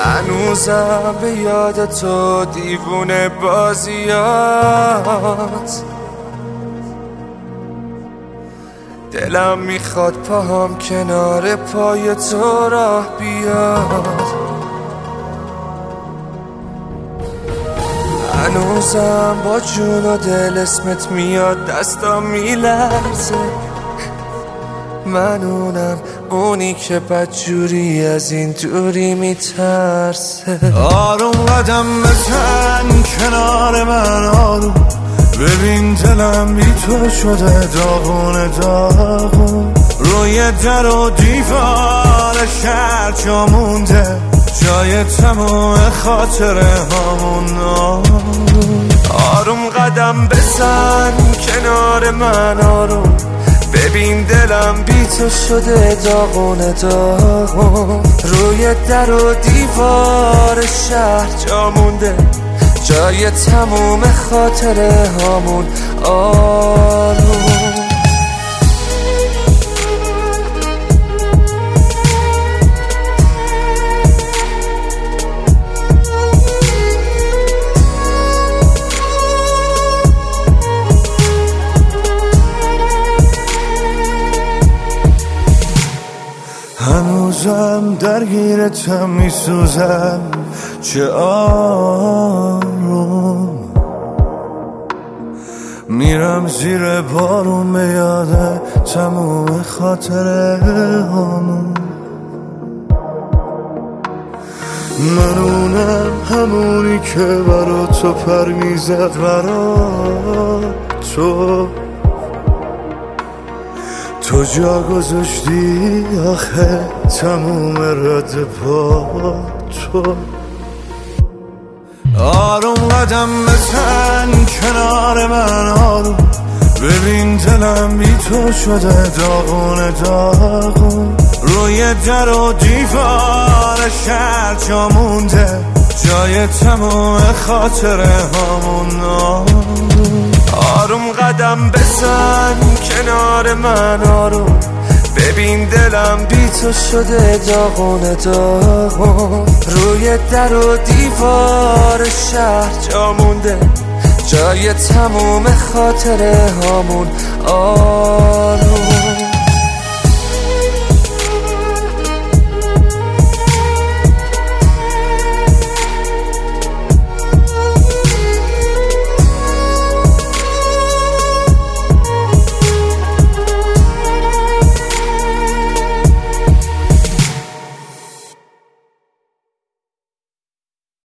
هنوزم به یاد تو دیوونه بازیات، دلم میخواد پاهم کنار پای تو راه بیاد. هنوزم با جون و دل اسمت میاد، دستم میلرزه، من اونی که بدجوری از این دوری میترسه. آروم قدم بزن کنار من، آروم ببین دلم بی تو شده داغون داغون. روی در و دیوار شهر جا مونده، جای تموم خاطره هامون. آروم قدم بزن کنار من، آروم ببین دلم بی تو شده داغون داغون. روی در و دیوار شهر جا مونده، جای تموم خاطره هامون. آروم هنوزم درگیرتم میسوزم، چه آروم میرم زیر بارون به یاد تموم خاطره هامون. من همونی که برا تو پر میزد، برا تو جا گذاشتی آخه تموم رد پا تو. آروم قدم بزن کنار من، آروم ببین دلم بی تو شده داغون داغون. روی در و دیوار شهر جا مونده، جای تموم خاطره هامون. آروم قدم بزن کنار من، آروم ببین دلم بی تو شده داغون داغون. روی در و دیوار شهر جا مونده، جای تموم خاطره هامون. آروم